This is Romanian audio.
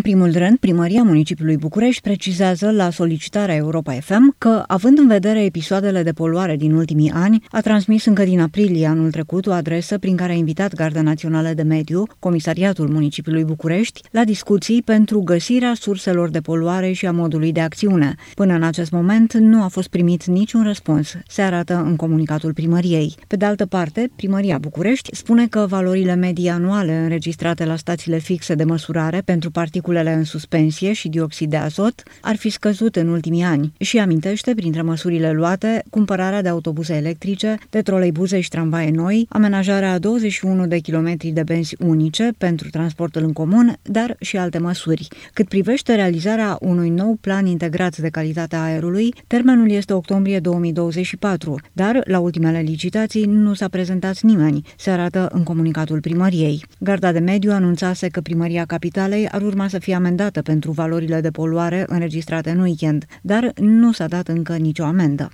primul rând, Primăria Municipiului București precizează la solicitarea Europa FM că, având în vedere episoadele de poluare din ultimii ani, a transmis încă din aprilie anul trecut o adresă prin care a invitat Garda Națională de Mediu, Comisariatul Municipiului București, la discuții pentru găsirea surselor de poluare și a modului de acțiune. Până în acest moment nu a fost primit niciun răspuns, se arată în comunicatul primăriei. Pe de altă parte, Primăria București spune că valorile medii anuale înregistrate la stațiile fixe de măsurare pentru particulele în suspensie și dioxid de azot ar fi scăzut în ultimii ani și amintește, printre măsurile luate, cumpărarea de autobuze electrice, de troleibuze și tramvaie noi, amenajarea a 21 de kilometri de benzi unice pentru transportul în comun, dar și alte măsuri. Cât privește realizarea unui nou plan integrat de calitate a aerului, termenul este octombrie 2024, dar la ultimele licitații nu s-a prezentat nimeni, se arată în comunicatul primăriei. Garda de Mediu anunțase că Primăria Capitalei ar urma să fie amendată pentru valorile de poluare înregistrate în weekend, dar nu s-a dat încă nicio amendă.